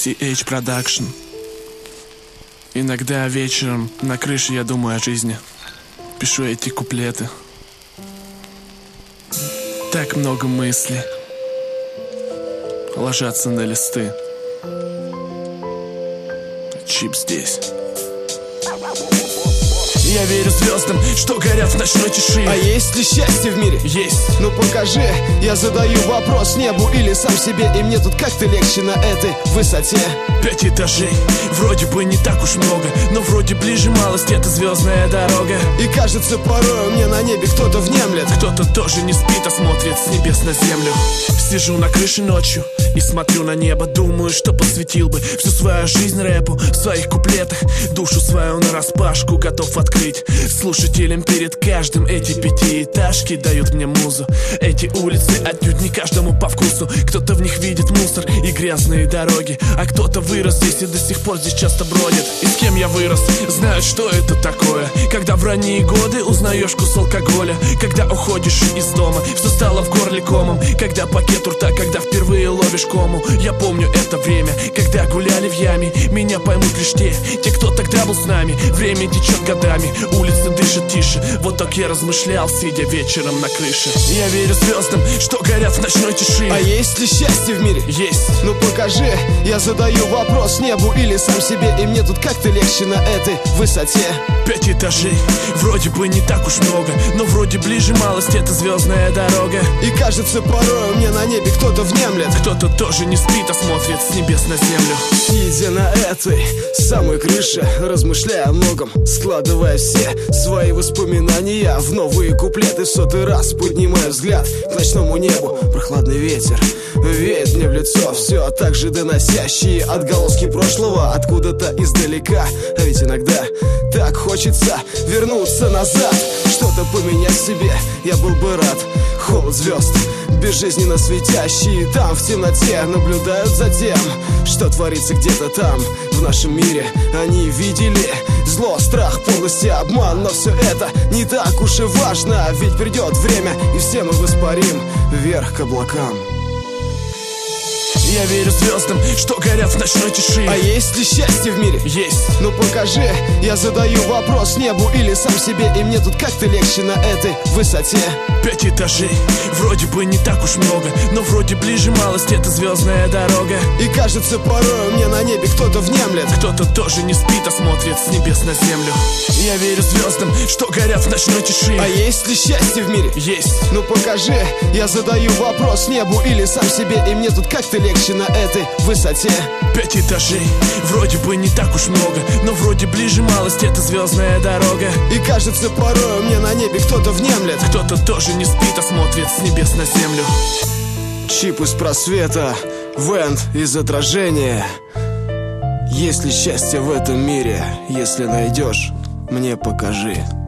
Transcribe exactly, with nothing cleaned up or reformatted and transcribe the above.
си эйч Production. Иногда вечером на крыше я думаю о жизни. Пишу эти куплеты. Так много мыслей ложатся на листы. Чип здесь. Я верю звездам, что горят в ночной тиши. А есть ли счастье в мире? Есть. Ну покажи. Я задаю вопрос небу или сам себе. И мне тут как-то легче на этой высоте. Пять этажей, вроде бы не так уж много, но вроде ближе малость, это звездная дорога. И кажется, порой мне на небе кто-то внемлет. Кто-то тоже не спит, а смотрит с небес на землю. Сижу на крыше ночью и смотрю на небо. Думаю, что посвятил бы всю свою жизнь рэпу. В своих куплетах душу свою нараспашку готов открыть слушателям перед каждым. Эти пятиэтажки дают мне музу. Эти улицы отнюдь не каждому по вкусу. Кто-то в них видит мусор и грязные дороги, а кто-то вырос здесь и до сих пор здесь часто бродит. И с кем я вырос, знают, что это такое. Когда в ранние годы узнаешь вкус алкоголя. Когда уходишь из дома, все стало в горле комом. Когда пакет у рта, когда впервые ловишь кому. Я помню это время, когда гуляли в яме. Меня поймут лишь те, те, кто тогда был с нами. Время течет годами, улица дышит тише. Вот так я размышлял, сидя вечером на крыше. Я верю звездам, что горят в ночной тиши. А есть ли счастье в мире? Есть. Ну покажи. Я задаю вопрос небу или сам себе. И мне тут как-то легче на этой высоте. Пять этажей, вроде бы не так уж много, но вроде ближе малость, это звездная дорога. И кажется, порой мне на небе кто-то внемлет. Кто-то тоже не спит, а смотрит с небес на землю. Сидя на этой самой крыше, размышляя о многом, складывая все свои воспоминания в новые куплеты. Сотый раз поднимая взгляд к ночному небу. Прохладный ветер веет мне в лицо, все так же доносящие отголоски прошлого откуда-то издалека. А ведь иногда так хочется вернуться назад, что-то поменять в себе, я был бы рад. Холод звезд, безжизненно светящие там в темноте, наблюдают за тем, что творится где-то там в нашем мире. Они видели зло, страх, подлость и обман, но все это не так уж и важно, ведь придет время, и все мы воспарим вверх к облакам. Я верю звездам, что горят в ночной тиши. А есть ли счастье в мире? Есть. Ну покажи. Я задаю вопрос небу или сам себе. И мне тут как-то легче на этой высоте. Пять этажей, вроде бы не так уж много, но вроде ближе малость, это звездная дорога. И кажется, порой мне на небе кто-то внемлет. Кто-то тоже не спит, а смотрит с небес на землю. Я верю звездам, что горят в ночной тиши. А есть ли счастье в мире? Есть. Ну покажи. Я задаю вопрос небу или сам себе. И мне тут как-то легче на этой высоте. Пять этажей, вроде бы не так уж много, но вроде ближе малость, это звездная дорога. И кажется, порой мне на небе кто-то внемлет. Кто-то тоже не спит, а смотрит с небес на землю. Чип из просвета, Вент из отражения. Есть ли счастье в этом мире? Если найдешь, мне покажи.